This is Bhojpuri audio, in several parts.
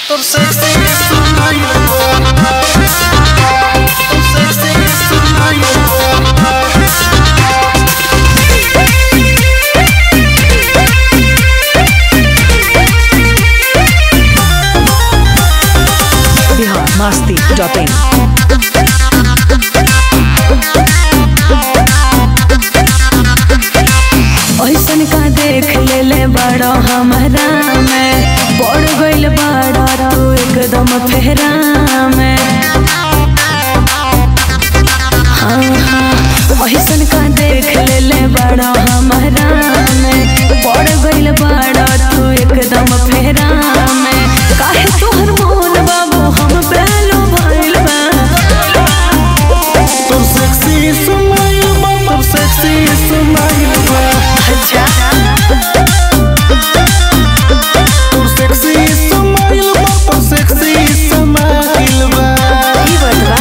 masti.in ऐसन का देख ले बड़ा हमारा में बढ़ गइल बड़ा तू एकदम फेरा में। हाँ ऐसन का देख ले बड़ा हमारा में बढ़ गइल बड़ा तू एकदम फेरा में। काहे तोहर मोन बाबू हम पहलो भइल बा तो सेक्सी स्माइल बा तो सेक्सी स्माइल बा अच्छा तो सेक्सी स्माइल बा तो सेक्सी स्माइल बा ई बतवा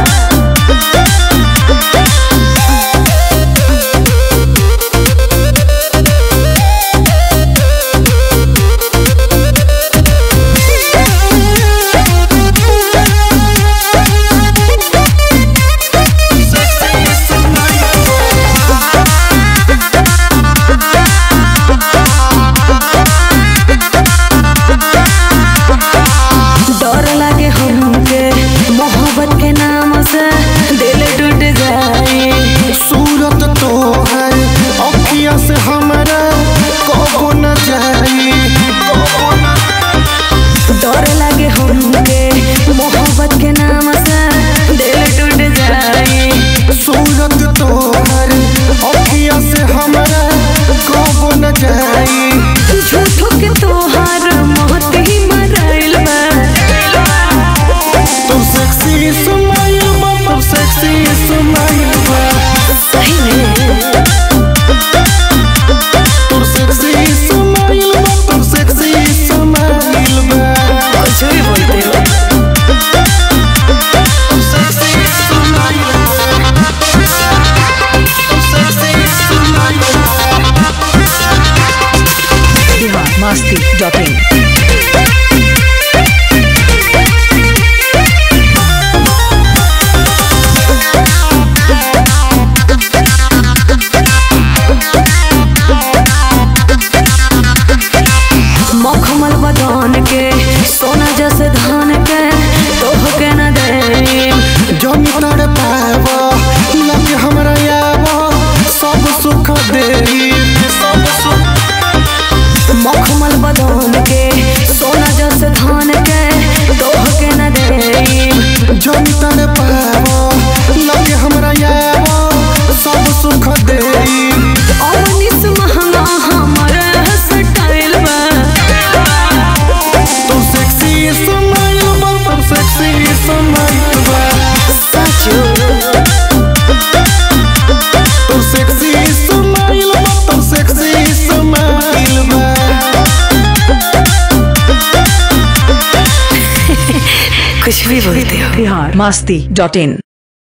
मोहब्बत के नाम से दिल टूट जाए। सूरत तो है अखियां से हमारा कबो न जाए। डर लागे हमके मोहब्बत के नाम से दिल टूट जाए। सूरत तो है अखियां से हमारा कबो न जाए। झूठो के तोहार मोहत ही मराइल बा तो सेक्सी स्माइल बा तो सेक्सी स्माइल बा सही में तो सेक्सी स्माइल बा तो सेक्सी स्माइल बा कुछ भी बोलते हो। सेक्सी स्माइल बा सेक्सी स्माइल बा masti.in मखमल बदन के सोना जैसे धान के तोह के न दे। जम तड़ पावा लगे हमरा यावा सब सुख देई सब सुख। मखमल बदन के सोना जैसे धान के तोह के न दे। जम तड़ पावा लगे हमरा यावा सब सुख देई। अवनिस महंगा हमारा स्टाइल बा तो सेक्सी स्माइल बा तो सेक्सी स्माइल बा सचो तो सेक्सी स्माइल बा तो सेक्सी स्माइल बा कुछ भी बोलते हो। masti.in